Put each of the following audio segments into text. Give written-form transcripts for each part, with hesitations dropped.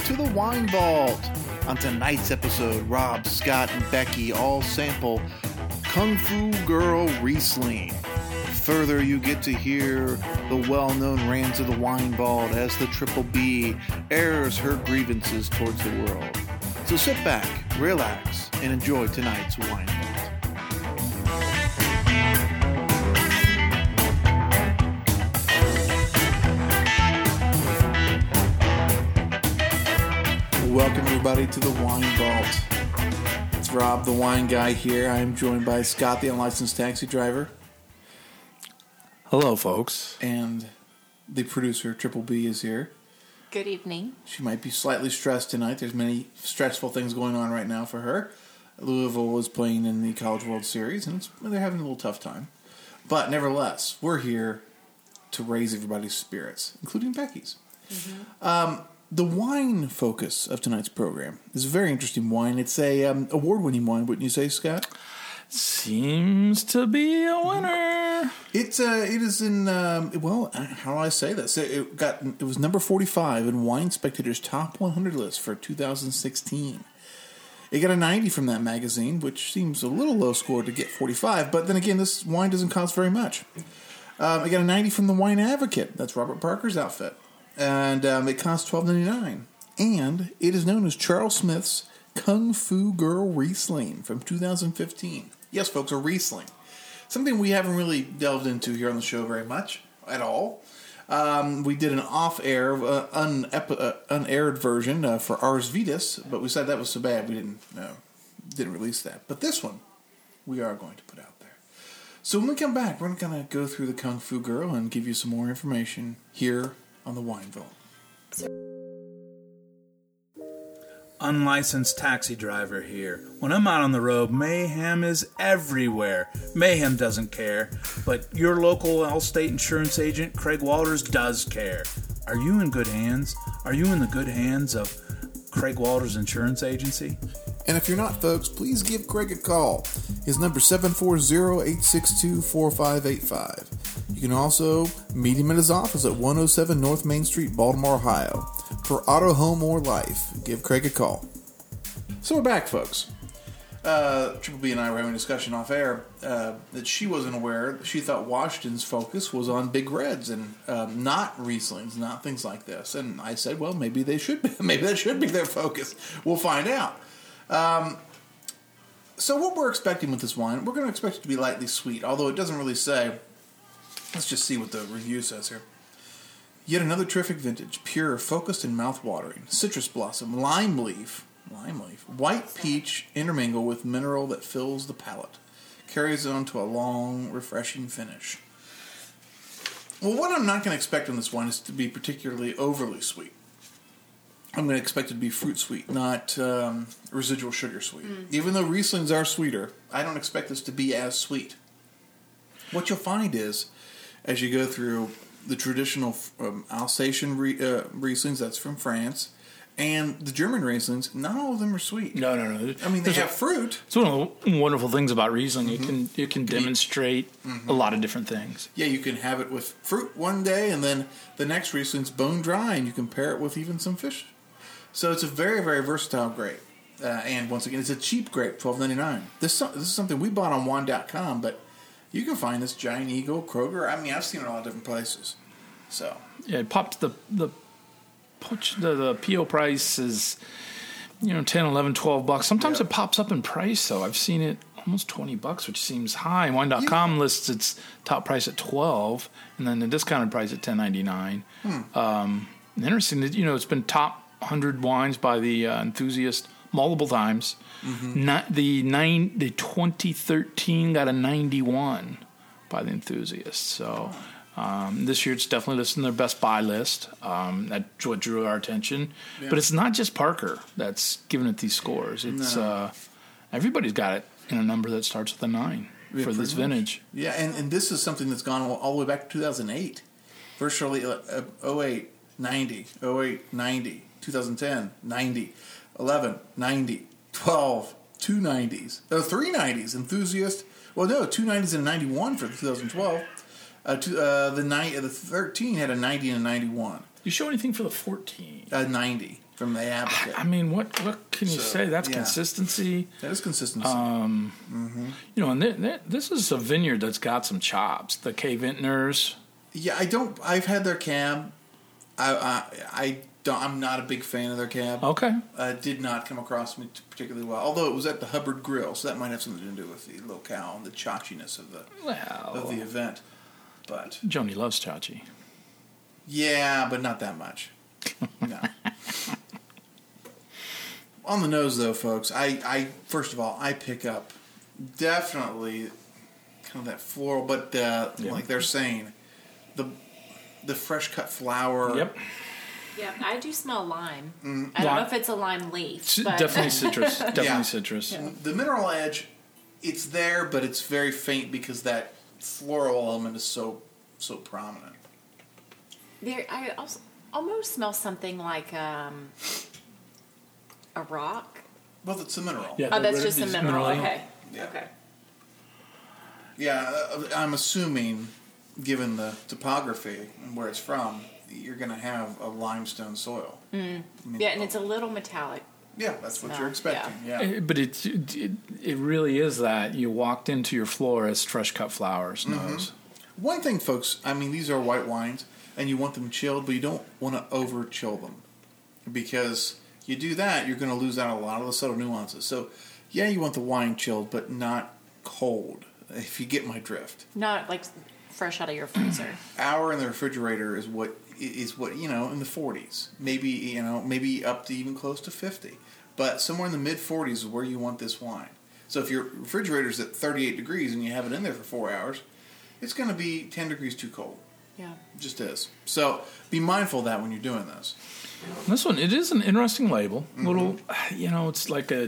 to the Wine Vault. On tonight's episode, Rob, Scott, and Becky all sample Kung Fu Girl Riesling. Further, you get to hear the well-known rants of the Wine Vault as the Triple B airs her grievances towards the world. So sit back, relax, and enjoy tonight's Wine Vault. Welcome, everybody, to the Wine Vault. It's Rob, the wine guy here. I am joined by Scott, the unlicensed taxi driver. Hello, folks. And the producer, Triple B, is here. Good evening. She might be slightly stressed tonight. There's many stressful things going on right now for her. Louisville is playing in the College World Series, and they're having a little tough time. But nevertheless, we're here to raise everybody's spirits, including Becky's. Mm-hmm. The wine focus of tonight's program is a very interesting wine. It's a award-winning wine, wouldn't you say, Scott? Seems to be a winner. It is in how do I say this? It was number 45 in Wine Spectator's Top 100 list for 2016. It got a 90 from that magazine, which seems a little low score to get 45. But then again, this wine doesn't cost very much. It got a 90 from the Wine Advocate. That's Robert Parker's outfit. And it costs $12.99. And it is known as Charles Smith's Kung Fu Girl Riesling from 2015. Yes, folks, a Riesling. Something we haven't really delved into here on the show very much at all. We did an off-air, unaired version for Ars Vitas, but we said that was so bad we didn't release that. But this one, we are going to put out there. So when we come back, we're going to go through the Kung Fu Girl and give you some more information here on the Wine Vault. Unlicensed taxi driver here. When I'm out on the road, mayhem is everywhere. Mayhem doesn't care, but your local Allstate insurance agent, Craig Walters, does care. Are you in good hands? Are you in the good hands of Craig Walters Insurance Agency? And if you're not, folks, please give Craig a call. His number is 740-862-4585. You can also meet him at his office at 107 North Main Street, Baltimore, Ohio. For auto, home, or life, give Craig a call. So we're back, folks. Triple B and I were having a discussion off air that she wasn't aware. She thought Washington's focus was on Big Reds and not Rieslings, not things like this. And I said, well, maybe they should be. Maybe that should be their focus. We'll find out. So what we're expecting with this wine, we're going to expect it to be lightly sweet, although it doesn't really say. Let's just see what the review says here. Yet another terrific vintage, pure, focused, and mouth-watering. Citrus blossom, lime leaf, white peach intermingle with mineral that fills the palate. Carries on to a long, refreshing finish. Well, what I'm not going to expect on this wine is to be particularly overly sweet. I'm going to expect it to be fruit sweet, not residual sugar sweet. Even though Rieslings are sweeter, I don't expect this to be as sweet. What you'll find is, as you go through the traditional Alsatian Rieslings, that's from France, and the German Rieslings, not all of them are sweet. No. I mean, they have fruit. It's one of the wonderful things about Riesling. You can demonstrate a lot of different things. Yeah, you can have it with fruit one day, and then the next Riesling's bone dry, and you can pair it with even some fish. So it's a very, very versatile grape. And once again, it's a cheap grape, $12.99. This is something we bought on wine.com, but you can find this Giant Eagle, Kroger. I mean, I've seen it in a lot of different places. So yeah, it popped the PO price is, $10, $11, $12. Sometimes it pops up in price, though. I've seen it almost $20, which seems high. Wine.com lists its top price at $12, and then the discounted price at $10.99. Interesting that it's been top 100 wines by the Enthusiast multiple times. The 2013 got a 91 by the Enthusiast. So this year it's definitely listed in their Best Buy list. That's what drew our attention. Yeah. But it's not just Parker that's giving it these scores. It's everybody's got it in a number that starts with a 9 for this vintage. Yeah, and this is something that's gone all the way back to 2008. Virtually 08, 90, 08, 90, 2010, 90, 11, 90, 12, 2 90s. 3 90s. Enthusiast. Well, no, 2 90s and a 91 for 2012. The 13 had a 90 and a 91. You show anything for the 14? 90. from the Advocate. I mean, what can you So, say? That's yeah. consistency. That is consistency. You know, and this is a vineyard that's got some chops. The K Vintners. Yeah, I've had their cab. I'm not a big fan of their cab. Okay. Did not come across me particularly well. Although it was at the Hubbard Grill, so that might have something to do with the locale and the chanchiness of the event. But Joni loves chachi. yeah, but not that much. No. On the nose, though, folks, I first of all, I pick up definitely kind of that floral, but like they're saying, the fresh cut flower. Yep. Yeah, I do smell lime. I don't know if it's a lime leaf. But Definitely citrus. Definitely Yeah. citrus. Yeah. The mineral edge, it's there, but it's very faint because that floral element is so prominent. I also almost smell something like a rock. Well, it's a mineral. Yeah. Oh, that's It's just a mineral. mineral. Okay. Yeah. Okay. Yeah, I'm assuming, given the topography and where it's from, you're going to have a limestone soil. I mean, Yeah, and it's a little metallic. yeah, that's what smell, you're expecting. Yeah. But it really is that you walked into your florist, fresh cut flowers nose. One thing, folks, I mean, these are white wines, and you want them chilled, but you don't want to over chill them, because you do that, you're going to lose out on a lot of the subtle nuances. So, yeah, you want the wine chilled, but not cold. If you get my drift. Not like fresh out of your freezer. Hour in the refrigerator is what in the 40s, maybe up to even close to 50, but somewhere in the mid 40s is where you want this wine. So if your refrigerator's at 38 degrees and you have it in there for 4 hours, it's going to be 10 degrees too cold. Yeah. It just is. So be mindful of that when you're doing this. This one, it is an interesting label. Little, it's like a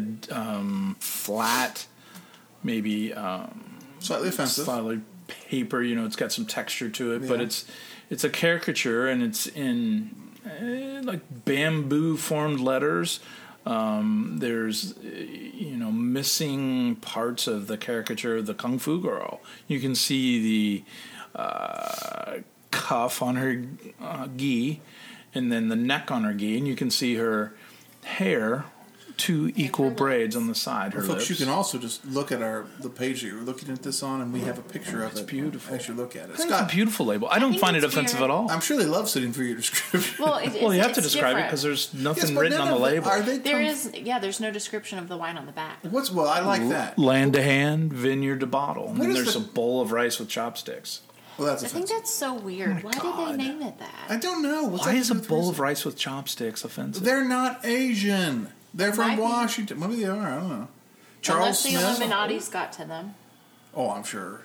flat, maybe Slightly offensive. slightly paper. It's got some texture to it, but Yeah. it's a caricature, and it's in like bamboo formed letters. There's missing parts of the caricature of the Kung Fu girl. You can see the cuff on her gi, and then the neck on her gi, and you can see her hair, two equal braids on the side. Her Folks, lips. you can also just look at the page that you're looking at this on, and we have a picture of it. It's beautiful. As you look at it. I think it's a beautiful label. I don't think find it it's offensive weird. at all. I'm sure they love sitting for your description. Well, Well, you have to it's describe it different. because there's Yes, nothing but written none on the of label. Are they? There's no description of the wine on the back. Well, I like that. Land to hand, vineyard to bottle. And What then is there's the- a bowl of rice with chopsticks. Well, that's I think offensive. that's so weird. Why God. did they name it that? I don't know. What's Why that is a to do with bowl reason? of rice with chopsticks offensive? They're not Asian. They're from Might be. Washington. Maybe they are. I don't know. Charles Unless the Smith. Illuminati's got to them. Oh, I'm sure.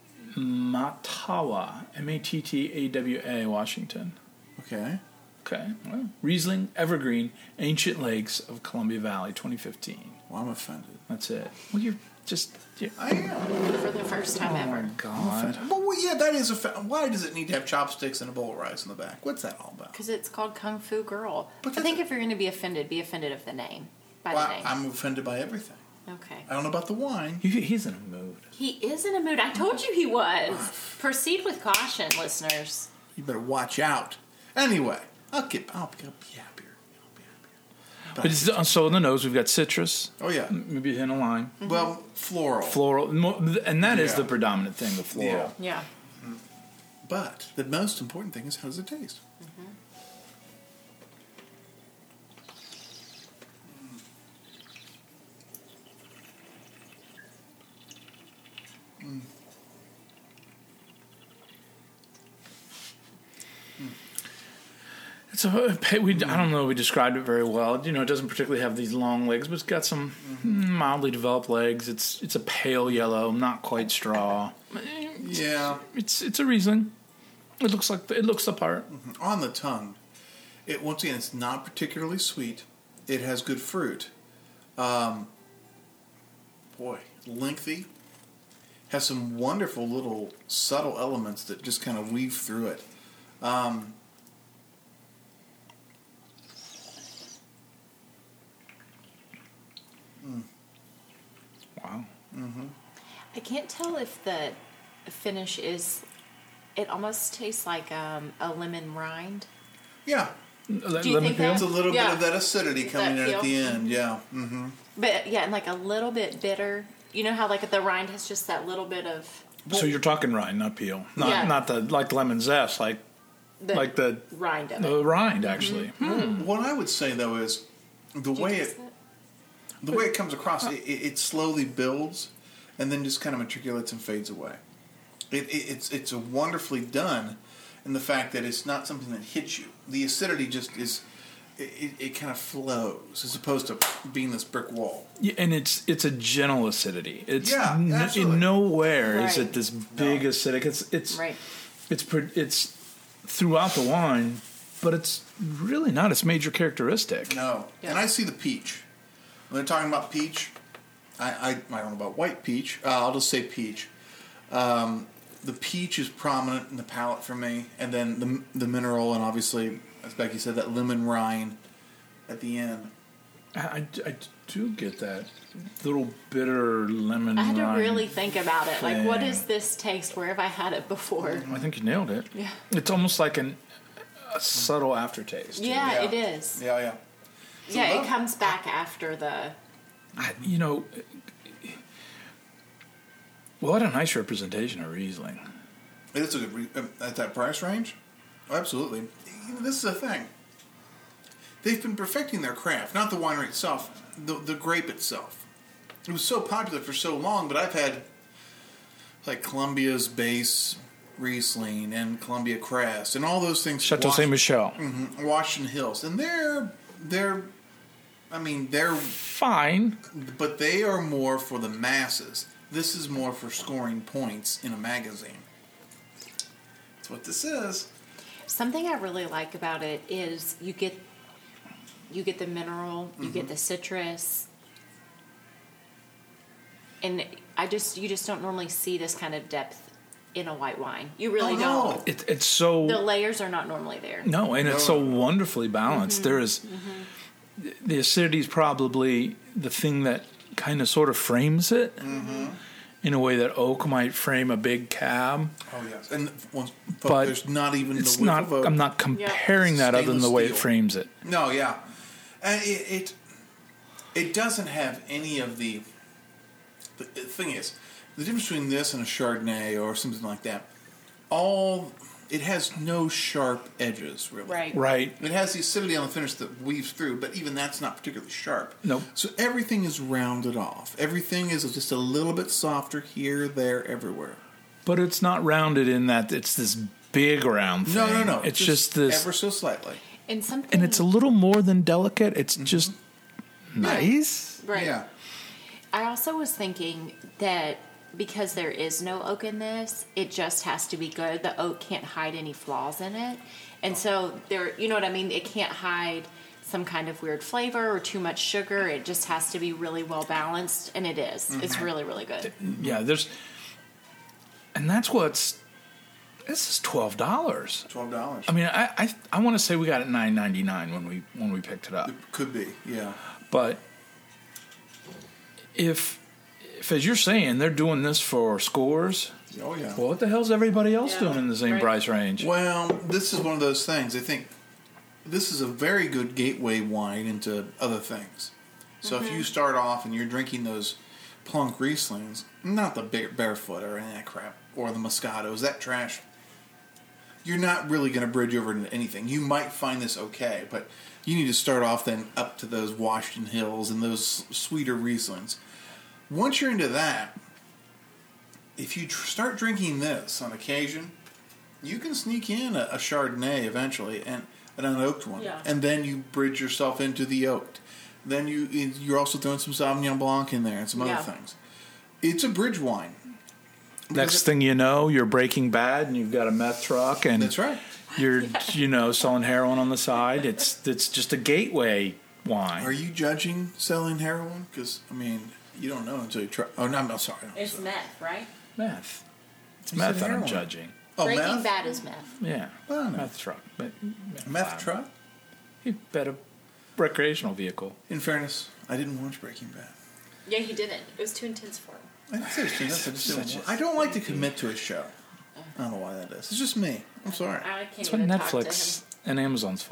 Mattawa, Mattawa, Washington. Okay. Okay. Well, Riesling, Evergreen, Ancient Lakes of Columbia Valley, 2015. Well, I'm offended. That's it. Well, you're just. I am. For the first time Oh my ever. God. Well, yeah, that is why does it need to have chopsticks and a bowl of rice in the back? What's that all about? Because it's called Kung Fu Girl. But I think if you're going to be offended of the name. By the Well, name. I'm offended by everything. Okay. I don't know about the wine. He's in a mood. He is in a mood. I told you he was. Proceed with caution, listeners. You better watch out. Anyway, I'll be happier. I'll be happier. But it's, so in the nose, we've got citrus, Oh yeah. maybe a hint of lime, Well, floral. floral, and that is Yeah. the predominant thing, the floral. Yeah. But the most important thing is how does it taste? It's I don't know. We described it very well. It doesn't particularly have these long legs, but it's got some mildly developed legs. It's a pale yellow, not quite straw. Yeah. It's a Riesling. It looks the part. On the tongue, once again, it's not particularly sweet. It has good fruit. Lengthy. Has some wonderful little subtle elements that just kind of weave through it. Wow. I can't tell if the finish is. It almost tastes like a lemon rind. Yeah, Do you lemon think peel? It's a little Yeah. bit of that acidity coming That in at the peel. end. Yeah. Mm-hmm. But yeah, and like a little bit bitter. You know how like the rind has just that little bit of So you're talking rind, not peel, not Yeah. not the like lemon zest, like the rind of it. the rind actually. What I would say though is the way taste it it? the way it comes across, it slowly builds and then just kind of matriculates and fades away. It's a wonderfully done in the fact that it's not something that hits you. The acidity just is. It kind of flows as opposed to being this brick wall. Yeah, and it's a gentle acidity. It's Yeah, absolutely. in nowhere is Right. it this big acidic. It's Right. it's throughout the wine, but it's really not its major characteristic. No, Yeah. and I see the peach. When they're talking about peach, I don't know about white peach. I'll just say peach. The peach is prominent in the palate for me, and then the mineral, and obviously, as Becky said, that lemon rind at the end. I do get that little bitter lemon. I had to rind really think about it. Like, what thing. is this taste? Where have I had it before? I think you nailed it. Yeah. It's almost like a subtle aftertaste. Yeah, it is. Yeah. Yeah, love- it comes back after the. What a nice representation of Riesling. It is a good at that price range. Oh, absolutely. This is the thing. They've been perfecting their craft, not the winery itself, the grape itself. It was so popular for so long, but I've had like Columbia's base Riesling and Columbia Crest and all those things. Chateau Saint Michel. Washington Hills, and they're Fine. but they are more for the masses. This is more for scoring points in a magazine. That's what this is. Something I really like about it is you get the mineral, you get the citrus, and you just don't normally see this kind of depth in a white wine. You really Oh, don't. no. It's so The layers are not normally there. no, and it's so wonderfully balanced. There is the acidity is probably the thing that kind of sort of frames it in a way that oak might frame a big cab. Oh yes, and But there's not even It's the whiff not. of oak. I'm not comparing that other than the Stainless way it steel. frames it. No, yeah, and it doesn't have any of the. The thing is, the difference between this and a Chardonnay or something like that, it has no sharp edges really. Right. Right. It has the acidity on the finish that weaves through, but even that's not particularly sharp. Nope. So everything is rounded off. Everything is just a little bit softer here, there, everywhere. But it's not rounded in that it's this big round thing. No. It's just this, ever so slightly. And something. and it's a little more than delicate. It's just nice. right. Yeah. I also was thinking that because there is no oak in this, it just has to be good. The oak can't hide any flaws in it. And so you know what I mean? It can't hide some kind of weird flavor or too much sugar. It just has to be really well balanced, and it is. It's really, really good. Yeah, and that's what's. This is $12. $12. I mean, I want to say we got it $9.99 when we picked it up, It could be, yeah. but if as you're saying they're doing this for scores, Oh yeah. well, what the hell's everybody else Yeah, doing in the same right. price range? Well, this is one of those things. I think this is a very good gateway wine into other things. So if you start off and you're drinking those plunk Rieslings, not the Barefoot or any of that crap, or the Moscatos, that trash, you're not really going to bridge over into anything. You might find this okay, but you need to start off then up to those Washington Hills and those sweeter Rieslings. Once you're into that, if you start drinking this on occasion, you can sneak in a Chardonnay eventually and an unoaked one, Yeah. and then you bridge yourself into the oaked. Then you're also throwing some Sauvignon Blanc in there and some Yeah. other things. It's a bridge wine. Next thing you know, you're Breaking Bad and you've got a meth truck and That's right. you're selling heroin on the side. It's just a gateway wine. Are you judging selling heroin? Because I mean, you don't know until you try. Oh no, I'm sorry. It's meth, right? Meth. It's You meth said that I'm heroin. judging. Oh, Breaking meth. Bad is meth. Yeah. Oh, no. Meth truck. Meth truck. You bet a recreational vehicle. In fairness, I didn't watch Breaking Bad. Yeah, he didn't. It was too intense for him. I didn't say it's too much, I just didn't Such wa- I don't like to commit to a show. I don't know why that is. It's just me. I'm sorry. I can't That's what even talk to Netflix and Amazon's for.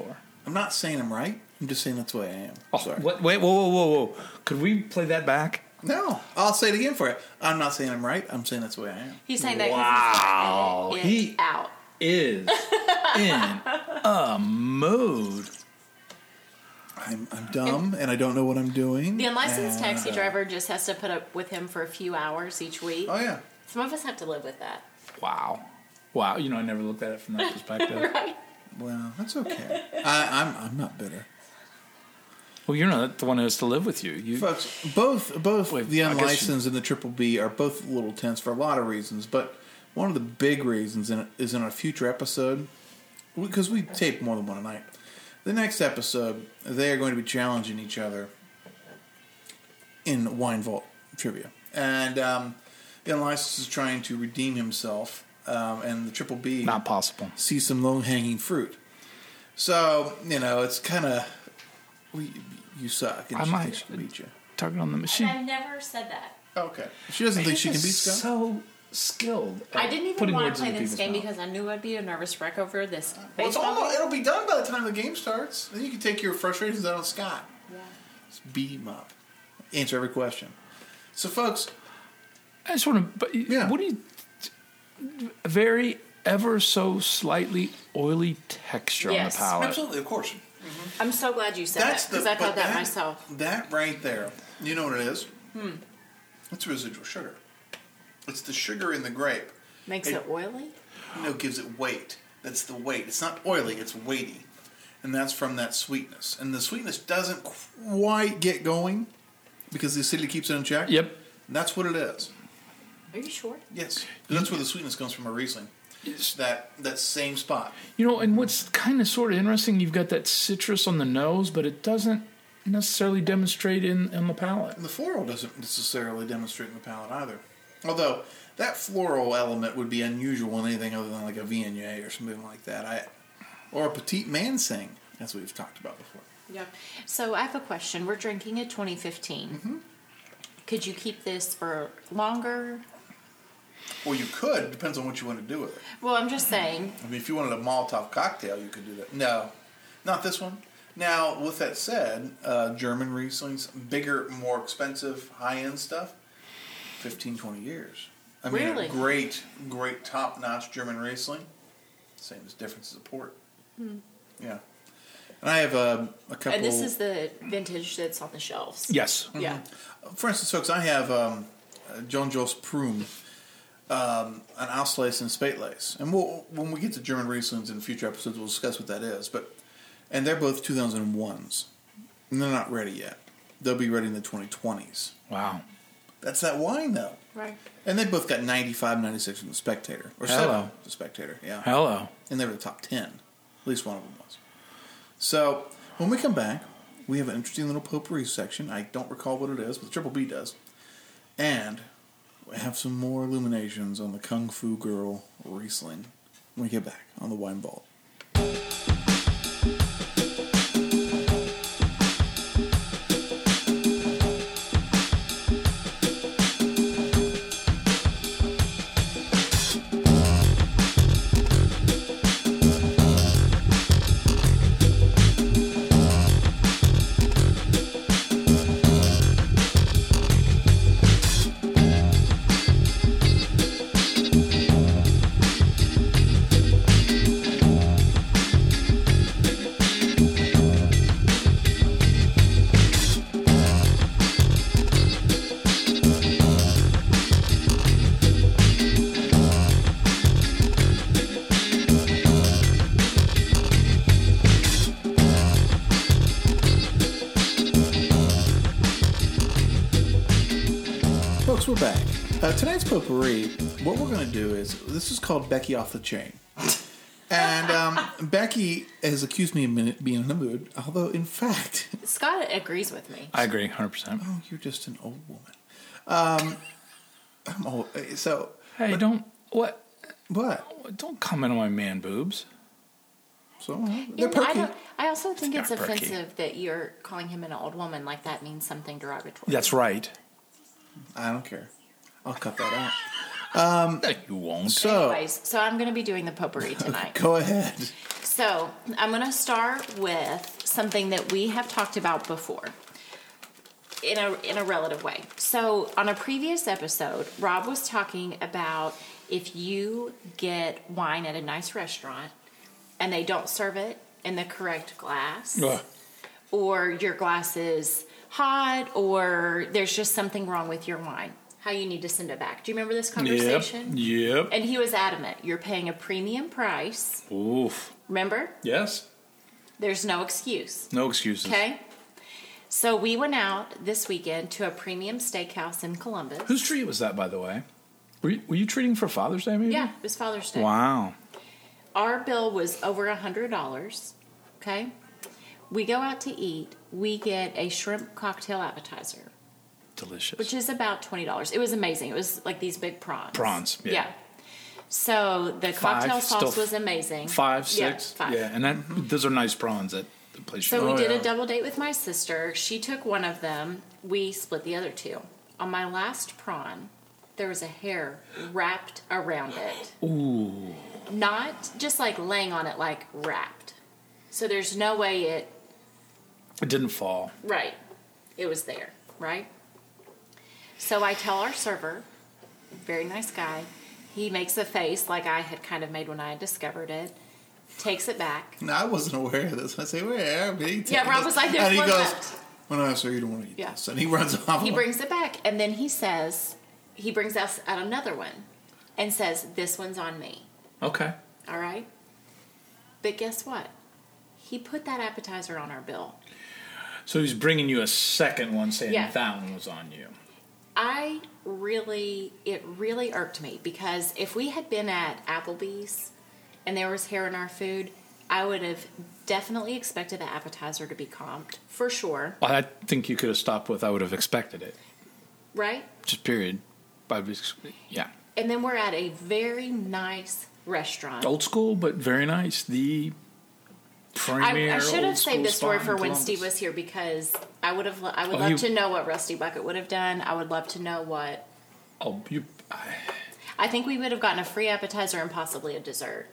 I'm not saying I'm right. I'm just saying that's the way I am. Oh, Sorry. wait, whoa. Could we play that back? No, I'll say it again for you. I'm not saying I'm right. I'm saying that's the way I am. He's saying that Wow. because he's trying to edit it out. Is in a mood. I'm dumb and I don't know what I'm doing. The unlicensed and, taxi driver just has to put up with him for a few hours each week. Oh yeah. Some of us have to live with that. Wow. You know, I never looked at it from that perspective. Right. Well, that's okay. I'm not bitter. Well, you're not the one who has to live with you. Folks, both Wait, the I guess unlicensed and the Triple B are both a little tense for a lot of reasons, but one of the big reasons is in a future episode, because we tape more than one a night. The next episode, they are going to be challenging each other in Wine Vault trivia. And the unlicensed is trying to redeem himself, and the Triple B Not possible. sees some low-hanging fruit. So, you know, it's kind of... You suck, and I she might- thinks she can beat you. Target on the machine. I've never said that. Okay. She doesn't think she can beat Scott? So skilled. at I didn't even putting want words to play into this people's game mouth. because I knew I'd be a nervous wreck over this Well, it's baseball game. it'll be done by the time the game starts. Then you can take your frustrations out on Scott. Yeah. Just beat him up. Answer every question. So, folks, I just want to. But Yeah. What do you? Very ever so slightly oily texture Yes. on the palate. absolutely, of course. I'm so glad you said that because I but thought that myself. That right there, you know what it is? It's residual sugar. It's the sugar in the grape. Makes it oily? Gives it weight. That's the weight. It's not oily, it's weighty. And that's from that sweetness. And the sweetness doesn't quite get going because the acidity keeps it in check. Yep. That's what it is. Are you sure? Yes. That's where the sweetness comes from a Riesling. That same spot. You know, and what's kind of sort of interesting, you've got that citrus on the nose, but it doesn't necessarily demonstrate in the palate. And the floral doesn't necessarily demonstrate in the palate either. Although that floral element would be unusual in anything other than like a Viognier or something like that. Or a Petit Manseng, as we've talked about before. Yep. So I have a question. We're drinking a 2015. Mm-hmm. Could you keep this for longer? Well, you could. Depends on what you want to do with it. Well, I'm just saying. I mean, if you wanted a Molotov cocktail, you could do that. No, not this one. Now, with that said, German Rieslings, bigger, more expensive, high-end stuff, 15, 20 years. I mean, Really? a great top-notch German Riesling, same as differences of port. Yeah. And I have a couple... And this is the vintage that's on the shelves. Yes. Yeah. For instance, folks, I have John Jos Prum, an Auslese and Spätlese. And when we get to German Rieslings in future episodes, we'll discuss what that is. And they're both 2001s. And they're not ready yet. They'll be ready in the 2020s. Wow. That's that wine, though. Right. And they both got 95, 96 from the Spectator. Or Hello. 7 the Spectator, yeah. Hello. And they were the top 10. At least one of them was. So, when we come back, we have an interesting little potpourri section. I don't recall what it is, but the Triple B does. And we have some more illuminations on the Kung Fu Girl Riesling when we get back on the Wine Vault. Folks, we're back. Tonight's potpourri, what we're going to do is, this is called Becky Off the Chain. And Becky has accused me of being in a mood, although in fact... Scott agrees with me. I agree, 100%. Oh, you're just an old woman. I'm old. So... Hey, don't... What? What? Don't comment on my man boobs. So, Yeah, they're perky. I also think it's not perky. offensive that you're calling him an old woman like that means something derogatory. That's right. I don't care. I'll cut that You won't. So, Anyways, so I'm going to be doing the potpourri tonight. go ahead. So I'm going to start with something that we have talked about before in a relative way. So on a previous episode, Rob was talking about if you get wine at a nice restaurant and they don't serve it in the correct glass, or your glass is hot, or there's just something wrong with your wine, how you need to send it back. Do you remember this conversation? Yep. And he was adamant. You're paying a premium price. Oof. Remember? Yes. There's no excuse. No excuses. Okay? So we went out this weekend to a premium steakhouse in Columbus. Whose treat was that, by the way? Were you treating for Father's Day, maybe? Yeah, it was Father's Day. Wow. Our bill was over $100. Okay? We go out to eat. We get a shrimp cocktail appetizer, Delicious. which is about $20. It was amazing. It was like these big prawns. Prawns, yeah. So the cocktail sauce still was amazing. 5, 6? Yeah, 5. Yeah, and those are nice prawns at the place. So we Oh, did yeah. a double date with my sister. She took one of them. We split the other two. On my last prawn, there was a hair wrapped around it. Ooh. Not just like laying on it, like wrapped. So there's no way it... It didn't fall. Right. It was there, right? So I tell our server, very nice guy, he makes a face like I had kind of made when I had discovered it, takes it back. No, I wasn't aware of this. I say, where? Yeah, Rob was like, there's and he one goes, left. well, no, sir, you don't want to eat Yeah. this. And he runs off. He brings it back, and then he says, he brings us out another one and says, this one's on me. Okay. All right? But guess what? He put that appetizer on our bill. So he's bringing you a second one saying Yeah. that one was on you. It really irked me because if we had been at Applebee's and there was hair in our food, I would have definitely expected the appetizer to be comped, for sure, I think you could have stopped with I would have expected it. right? Just period. Yeah. And then we're at a very nice restaurant. Old school, but very nice. The premier I should have old saved school this story spot for in when Columbus. Steve was here because I would Oh, love to know what Rusty Bucket would have done. I would love to know what. Oh, I think we would have gotten a free appetizer and possibly a dessert.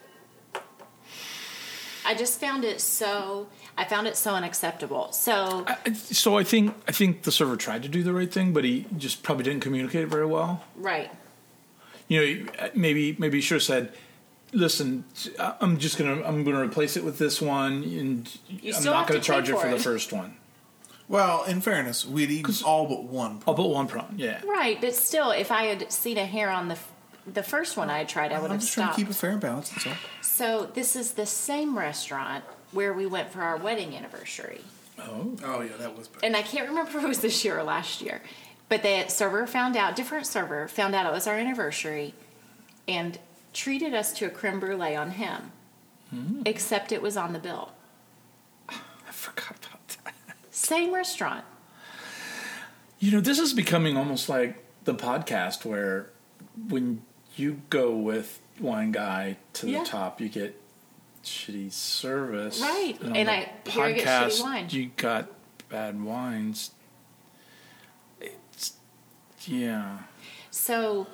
I just found it so unacceptable. So So I think the server tried to do the right thing, but he just probably didn't communicate very well. right. You know, maybe he should have said, "Listen, I'm gonna replace it with this one, and I'm still not have gonna to charge pay you for for the it." first one. Well, in fairness, we'd eaten all but one. I'll put one prawn. Yeah. Right, but still, if I had seen a hair on the first one I had tried, I would I'm have just trying to stopped. keep it fair and balanced. That's all. So this is the same restaurant where we went for our wedding anniversary. Oh. Oh, yeah, that was bad. And I can't remember if it was this year or last year. But the different server found out it was our anniversary and treated us to a creme brulee on him. Except it was on the bill. I forgot about that. Same restaurant. You know, this is becoming almost like the podcast where when you go with Wine Guy to Yeah. the top, you get shitty service. Right. on And the here I get shitty wine. You got bad wines. Yeah. So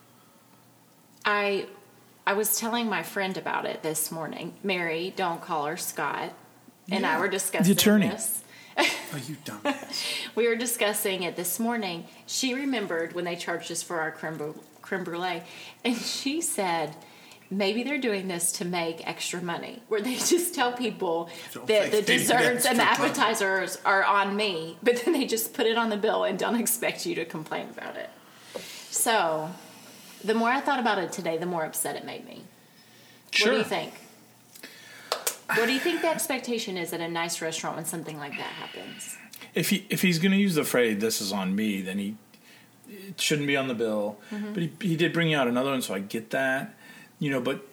I was telling my friend about it this morning. Mary, don't call her Scott, and I were discussing The attorney. this. Oh, you dumbass. We were discussing it this morning. She remembered when they charged us for our creme brulee, and she said maybe they're doing this to make extra money, where they just tell people Don't that the think they need desserts and the extra money. appetizers are on me, but then they just put it on the bill and don't expect you to complain about it. So the more I thought about it today, the more upset it made me. Sure. What do you think? What do you think the expectation is at a nice restaurant when something like that happens? If he's going to use the phrase "this is on me," then it shouldn't be on the bill. Mm-hmm. But he did bring you out another one, so I get that. You know, but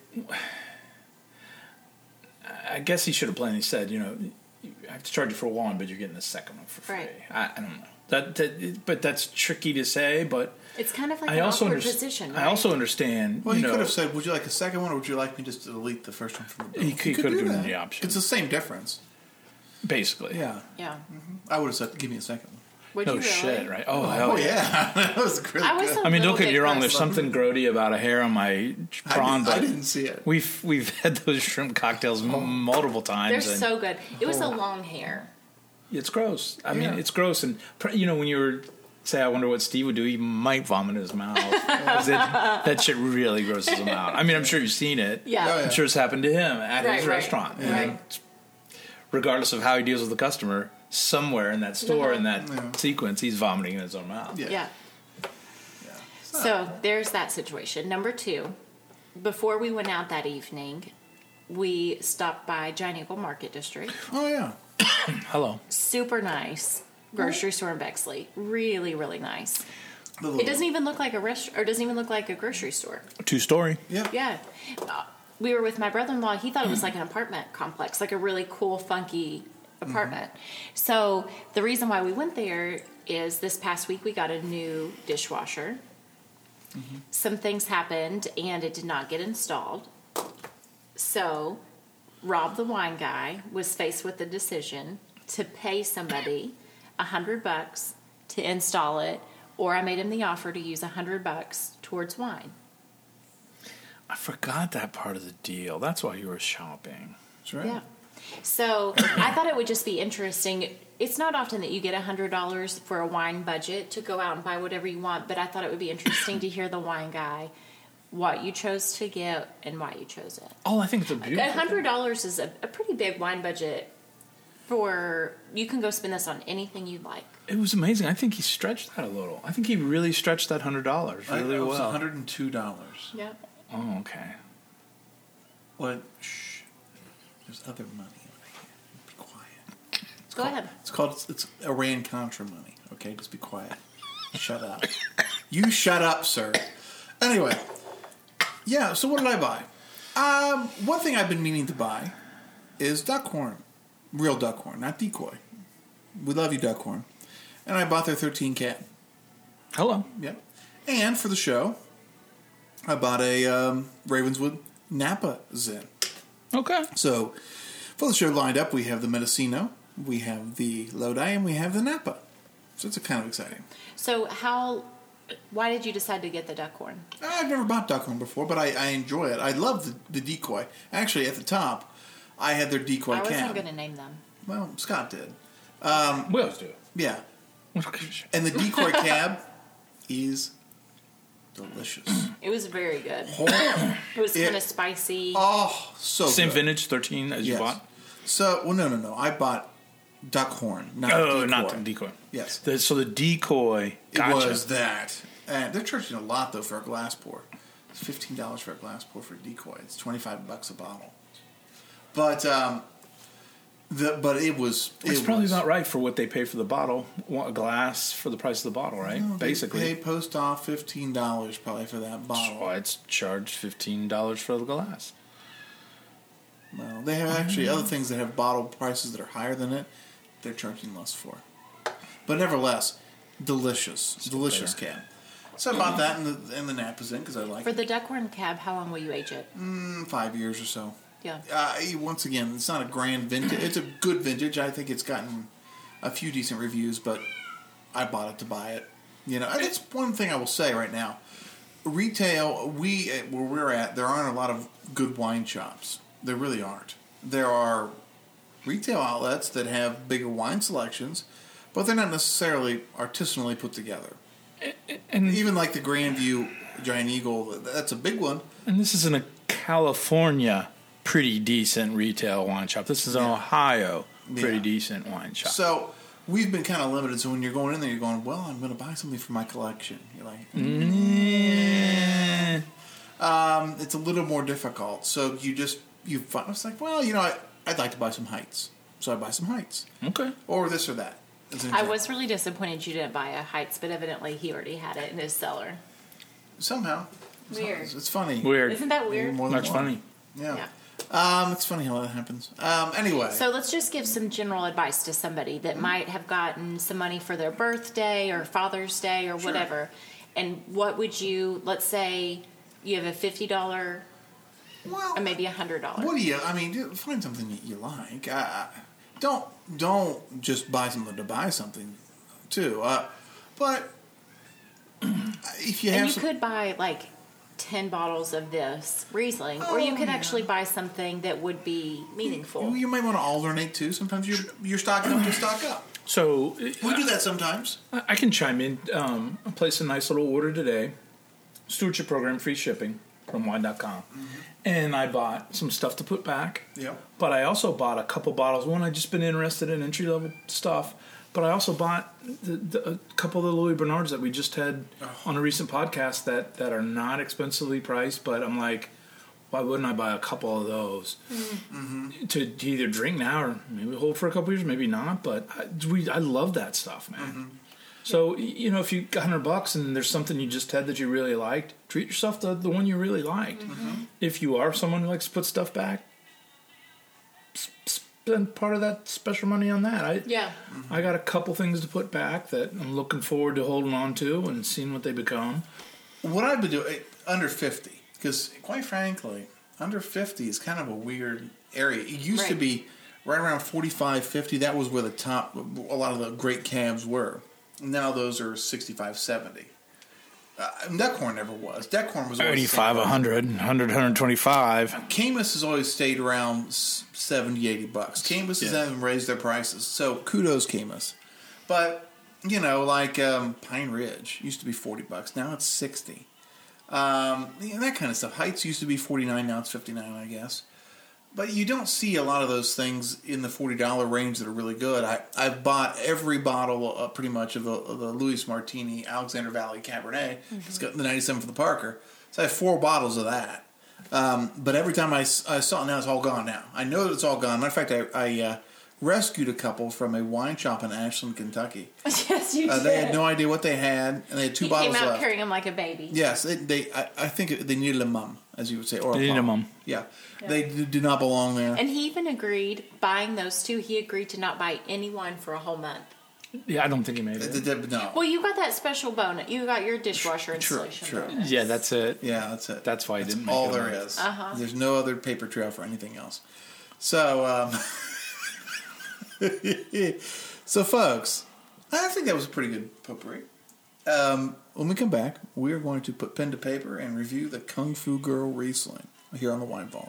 I guess he should have plainly said, you know, I have to charge you for one, but you're getting the second one for free. Right. I don't know. But that's tricky to say. But It's kind of like I an also awkward position, right? I also understand. Well, you he know, could have said, would you like a second one, or would you like me just to delete the first one from the bill? He could have do given that. the option. It's the same difference. basically. Yeah. Yeah. I would have said, give me a second one. Would No you really? shit, right? Oh, hell Oh yeah. yeah, that was really I was good. a I mean, don't little get bit me wrong. gross. There's something grody about a hair on my prawn, I but didn't see it. we've had those shrimp cocktails multiple times. They're and so good. It was the long hair. it's gross. I mean, Yeah. it's gross. And when you were say, I wonder what Steve would do, he might vomit in his mouth. 'Cause that shit really grosses him out. I mean, I'm sure you've seen it. Yeah. Oh, yeah. I'm sure it's happened to him at Right, his right, restaurant. right. And regardless of how he deals with the customer, somewhere in that store, in that sequence, he's vomiting in his own mouth. Yeah. Yeah. So there's that situation. Number 2, before we went out that evening, we stopped by Giant Eagle Market District. Oh yeah. Hello. Super nice grocery store in Bexley. Really, really nice. The little- It doesn't even look like a restaurant, or doesn't even look like a grocery store. 2-story. Yeah. Yeah. We were with my brother-in-law. He thought it was like an apartment complex, like a really cool, funky apartment. So the reason why we went there is this past week we got a new dishwasher. Some things happened and it did not get installed. So Rob the wine guy was faced with the decision to pay somebody $100 to install it, or I made him the offer to use $100 towards wine. I forgot that part of the deal. That's why you were shopping. That's right. Yeah. So I thought it would just be interesting. It's not often that you get $100 for a wine budget to go out and buy whatever you want, but I thought it would be interesting to hear the wine guy what you chose to get and why you chose it. Oh, I think it's a beautiful. $100 is a pretty big wine budget. You can go spend this on anything you'd like. It was amazing. I think he stretched that a little. I think he really stretched that $100 really It was well. $102. Yeah. Oh, okay. What? Shh. There's other money. Be quiet. Go ahead. It's Iran Contra money. Okay, just be quiet. Shut up. You shut up, sir. Anyway, yeah. So what did I buy? One thing I've been meaning to buy is duckhorn, real duckhorn, not decoy. We love you, duckhorn. And I bought their 13 cat. Hello. Yep. And for the show, I bought a Ravenswood Napa Zen. Okay. So, for the show lined up, we have the Mendocino, we have the Lodi, and we have the Napa. So it's kind of exciting. So why did you decide to get the duckhorn? I've never bought duckhorn before, but I enjoy it. I love the decoy. Actually, at the top, I had their decoy I wasn't cab. going to name them. Well, Scott did. We always do. Yeah. And the decoy cab is delicious. It was very good. It was It- kind of spicy. Oh, so Same good. vintage 13 as you Yes. bought? So, well, no. I bought duckhorn, not Oh, decoy. not the decoy. Yes. So the decoy. Gotcha. It was that. And they're charging a lot, though, for a glass pour. It's $15 for a glass pour for a decoy. It's $25 a bottle. But it was... It's probably about right for what they pay for the bottle. A glass for the price of the bottle, right? Basically. They pay post off $15 probably for that bottle. So it's charged $15 for the glass. Well, they have actually other things that have bottle prices that are higher than it. They're charging less for. But nevertheless, delicious cab. So I bought that in the Napa Zen because I like For it. the duckhorn cab, how long will you age it? 5 years or so. Yeah. Once again, it's not a grand vintage. It's a good vintage. I think it's gotten a few decent reviews, but I bought it to buy it. You know, and that's one thing I will say right now. Retail, where we're at, there aren't a lot of good wine shops. There really aren't. There are retail outlets that have bigger wine selections, but they're not necessarily artisanally put together. And Even like the Grandview Giant Eagle, that's a big one. And this isn't a California pretty decent retail wine shop. This is an Ohio pretty Yeah. decent wine shop. So we've been kind of limited. So when you're going in there, you're going, well, I'm going to buy something for my collection. You're like, it's a little more difficult. So you find, it's like, well, I'd like to buy some Heights. So I buy some Heights. Okay. Or this or that. as an I example. was really disappointed you didn't buy a Heights, but evidently he already had it in his cellar. Somehow. Weird. It's funny. Weird. Isn't that Maybe weird? more than That's one. funny. Yeah. Yeah. It's funny how that happens. Anyway. So let's just give some general advice to somebody that might have gotten some money for their birthday or Father's Day or whatever. And what would you, let's say you have a $50 well, or maybe $100. what do you? I mean, find something that you like. Don't just buy something to buy something. too. But if you have And you could buy like 10 bottles of this Riesling, or you could actually buy something that would be meaningful. You might want to alternate too. Sometimes you're stocking up to stock up. So We do that sometimes. I can chime in. I placed a nice little order today. Stewardship program, free shipping from wine.com. And I bought some stuff to put back. Yep. But I also bought a couple bottles. One, I just been interested in entry-level stuff. But I also bought a couple of the Louis Bernards that we just had on a recent podcast that are not expensively priced. But I'm like, why wouldn't I buy a couple of those to either drink now or maybe hold for a couple years, maybe not. But I love that stuff, man. So, if you got $100 and there's something you just had that you really liked, treat yourself to the one you really liked. If you are someone who likes to put stuff back, spend part of that special money on that. I got a couple things to put back that I'm looking forward to holding on to and seeing what they become. What I've been doing, under 50, because quite frankly, under 50 is kind of a weird area. It used to be right around 45, 50. That was where a lot of the great cabs were. Now those are 65, 70. Duckhorn never was. Duckhorn was always 85, 100, 125. Caymus has always stayed around 70, 80 bucks. Caymus hasn't raised their prices. So kudos, Caymus. But, like Pine Ridge used to be 40 bucks. Now it's 60. That kind of stuff. Heights used to be 49. Now it's 59, I guess. But you don't see a lot of those things in the $40 range that are really good. I've bought every bottle pretty much of the Louis Martini Alexander Valley Cabernet. It's got the 97 for the Parker. So I have 4 bottles of that. But every time I saw it, now it's all gone now. I know that it's all gone. Matter of fact, I rescued a couple from a wine shop in Ashland, Kentucky. Yes, you did. They had no idea what they had, and they had 2 bottles left. Came out carrying them like a baby. Yes, I think they needed a mum, as you would say, or They a need a pom. mum. Yeah, they do not belong there. And he even agreed, buying those 2, he agreed to not buy any wine for a whole month. Yeah, I don't think he made it. No. Well, you got that special bonus. You got your dishwasher installation Sure. bonus. Yeah, that's it. Yeah, that's it. That's why he didn't make all it. there is. There's no other paper trail for anything else. So, so folks, I think that was a pretty good potpourri. When we come back, we are going to put pen to paper and review the Kung Fu Girl Riesling here on the Wine Vault.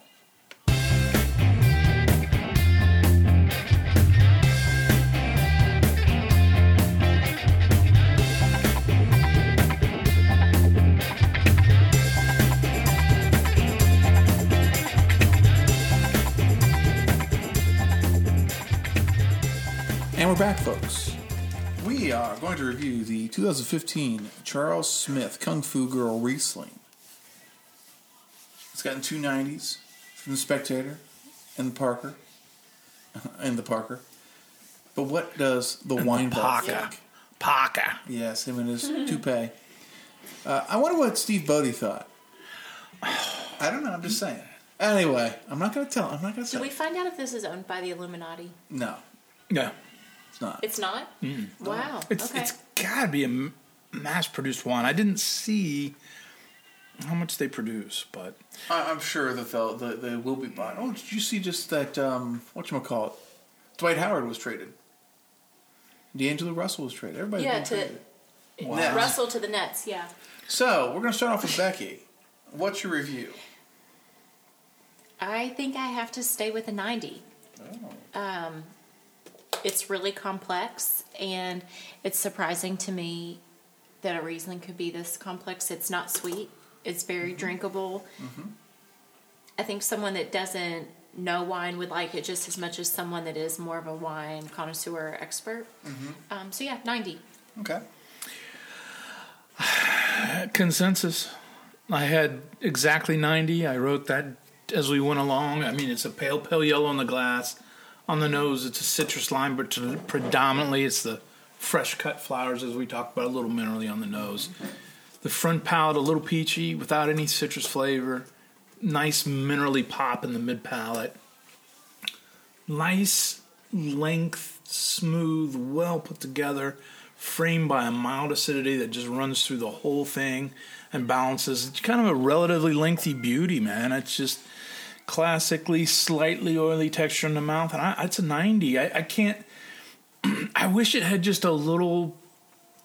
And we're back, folks. We are going to review the 2015 Charles Smith Kung Fu Girl Riesling. It's gotten 2 90s from the Spectator and the Parker. But what does the Wine Vault think? Parker. Yes, him and his toupee. I wonder what Steve Bodie thought. I don't know. I'm just saying. Anyway, I'm not going to tell. I'm not going to say. Did we find out if this is owned by the Illuminati? No, Yeah. it's not. It's not? Wow. It's got to be a mass-produced wine. I didn't see how much they produce, but I'm sure that they will be bought. Oh, did you see just that? Whatchamacallit? Dwight Howard was traded. D'Angelo Russell was traded. Everybody. Yeah, was traded. to Russell to the Nets, yeah. So we're going to start off with Becky. What's your review? I think I have to stay with a 90. It's really complex, and it's surprising to me that a Riesling could be this complex. It's not sweet. It's very drinkable. I think someone that doesn't know wine would like it just as much as someone that is more of a wine connoisseur expert. So yeah, 90. Okay. consensus. I had exactly 90. I wrote that as we went along. I mean, it's a pale yellow on the glass. On the nose, it's a citrus lime, but predominantly it's the fresh cut flowers, as we talked about, a little minerally on the nose. The front palate, a little peachy, without any citrus flavor. Nice minerally pop in the mid palate. Nice length, smooth, well put together, framed by a mild acidity that just runs through the whole thing and balances. It's kind of a relatively lengthy beauty, man. It's just classically slightly oily texture in the mouth, and it's a 90. I can't. I wish it had just a little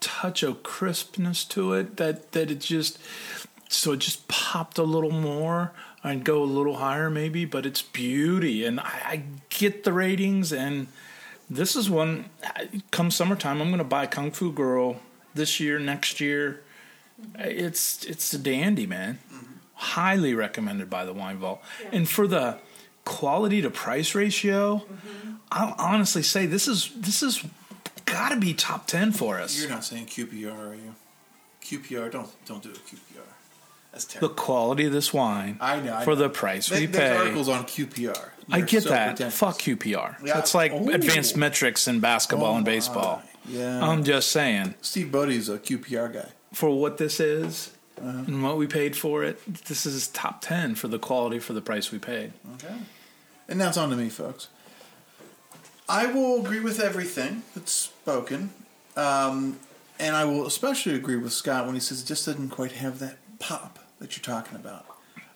touch of crispness to it that it just popped a little more. I'd go a little higher maybe, but it's beauty. And I get the ratings, and this is one, come summertime, I'm going to buy Kung Fu Girl this year, next year. It's a dandy, man. Mm-hmm. Highly recommended by the Wine Vault. Yeah. And for the quality to price ratio, I'll honestly say this is got to be top 10 for us. You're not saying QPR, are you? QPR, don't do it, QPR. That's terrible. The quality of this wine, I know. The price we pay. There's articles on QPR. I get that. Fuck QPR. Yeah. It's like advanced metrics in basketball and baseball. Yeah. I'm just saying. Steve Bodie's a QPR guy. For what this is and what we paid for it, this is top 10 for the quality for the price we paid. Okay. And now it's on to me, folks. I will agree with everything that's spoken. And I will especially agree with Scott when he says it just doesn't quite have that pop that you're talking about.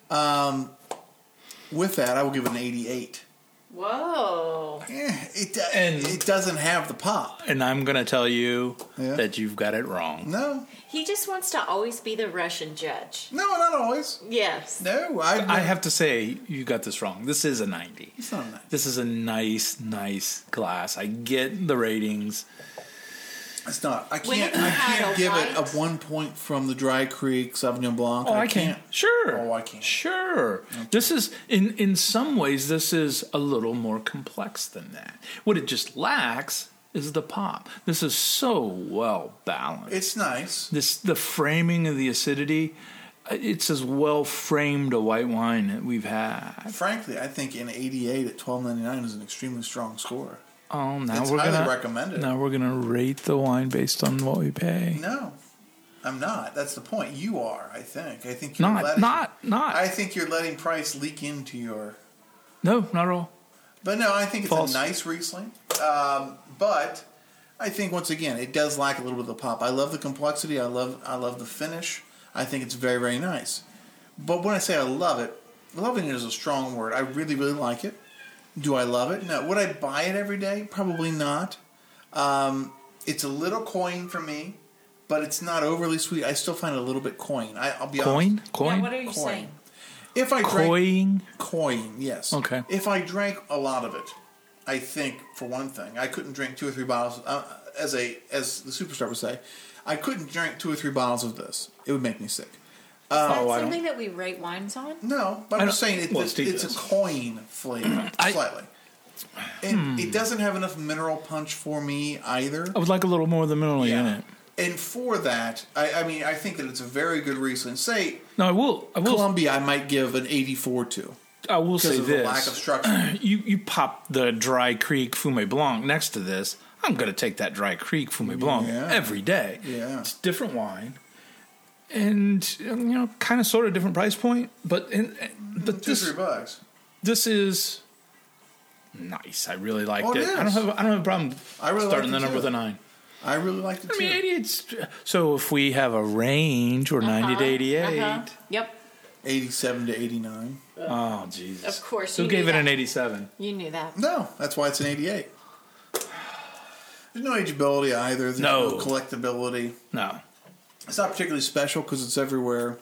With that, I will give it an 88. Whoa. It doesn't have the pop. And I'm going to tell you that you've got it wrong. No. He just wants to always be the Russian judge. No, not always. Yes. No. I have to say, you got this wrong. This is a 90. It's not a 90. This is a nice glass. I get the ratings. It's not. I can't give it a 1 point from the Dry Creek Sauvignon Blanc. Oh, I can't. Sure. Oh, I can't. Sure. Okay. This is, in some ways, this is a little more complex than that. What it just lacks is the pop. This is so well balanced. It's nice. The framing of the acidity, it's as well framed a white wine that we've had. Frankly, I think an 88 at $12.99 is an extremely strong score. Oh, now it's we're highly gonna recommended. Now we're gonna rate the wine based on what we pay. No, I'm not. That's the point. You are. I think you're not. I think you're letting price leak into your. No, not at all. But no, I think it's False. a nice Riesling. But I think once again it does lack a little bit of the pop. I love the complexity. I love the finish. I think it's very, very nice. But when I say I love it, loving it is a strong word. I really, really like it. Do I love it? No. Would I buy it every day? Probably not. It's a little coin for me, but it's not overly sweet. I still find it a little bit coin. I'll be honest. Coin? Yeah, what are you saying? If I drank coin, yes. Okay. If I drank a lot of it, I think for one thing, I couldn't drink 2 or 3 bottles. As the superstar would say, I couldn't drink 2 or 3 bottles of this. It would make me sick. Is that something that we rate wines on? No, but I'm just saying it's a coin flavor, slightly. And it doesn't have enough mineral punch for me either. I would like a little more of the mineral in it. And for that, I think that it's a very good Riesling. I will. Columbia, I might give an 84 to. I will say this. Because of the lack of structure. You pop the Dry Creek Fumé Blanc next to this. I'm going to take that Dry Creek Fumé Blanc every day. Yeah. It's different wine. And, kind of sort of different price point. But $2-3. This is nice. I really liked it. Is. I don't have a problem starting the number with a 9. I really liked it too. 88's... So if we have a range, we're 90 to 88. Yep. 87 to 89. Oh, Jesus. Of course. Who gave it an 87? You knew that. No, that's why it's an 88. There's no ageability either. There's no collectability. No. It's not particularly special because it's everywhere.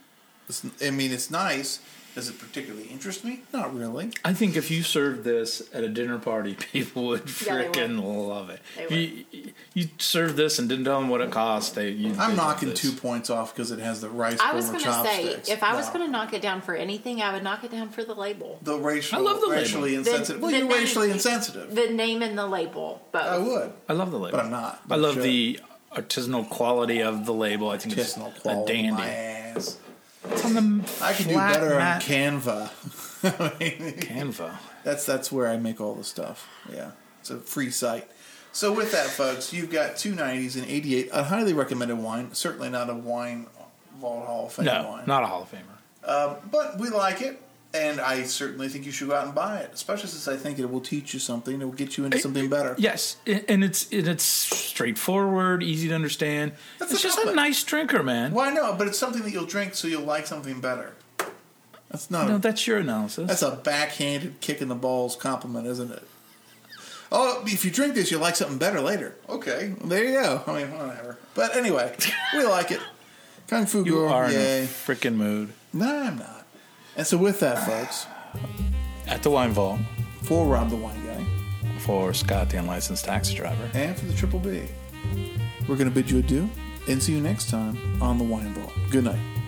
It's nice. Does it particularly interest me? Not really. I think if you served this at a dinner party, people would freaking love it. You served this and didn't tell them what it cost. I'm knocking 2 points off because it has the rice bowl and chopsticks. I was going to say, if I was going to knock it down for anything, I would knock it down for the label. I love the racially label. Insensitive. You're racially insensitive. The name and the label, both. I would. I love the label. But I'm not. I love the artisanal quality of the label. I think it's a dandy. My ass. It's on the I could do better on Canva. Canva. That's where I make all the stuff. Yeah, it's a free site. So with that, folks, you've got 2 90s and 88. A highly recommended wine. Certainly not a Wine Vault Hall of Fame wine. Not a Hall of Famer. But we like it, and I certainly think you should go out and buy it. Especially since I think it will teach you something. It will get you into something better. Yes, and it's straightforward, easy to understand. It's just a nice drinker, man. Well, I know, but it's something that you'll drink so you'll like something better. That's not. No, that's your analysis. That's a backhanded kick in the balls compliment, isn't it? Oh, if you drink this, you'll like something better later. Okay, there you go. I mean, whatever. But anyway, we like it. Kung Fu You Gore, are in yay. a freaking mood. No, I'm not. And so with that, folks, At the Wine Vault, for Rob the Wine Guy, for Scott, the unlicensed taxi driver. and for the Triple B, we're going to bid you adieu and see you next time on the Wine Vault. Good night.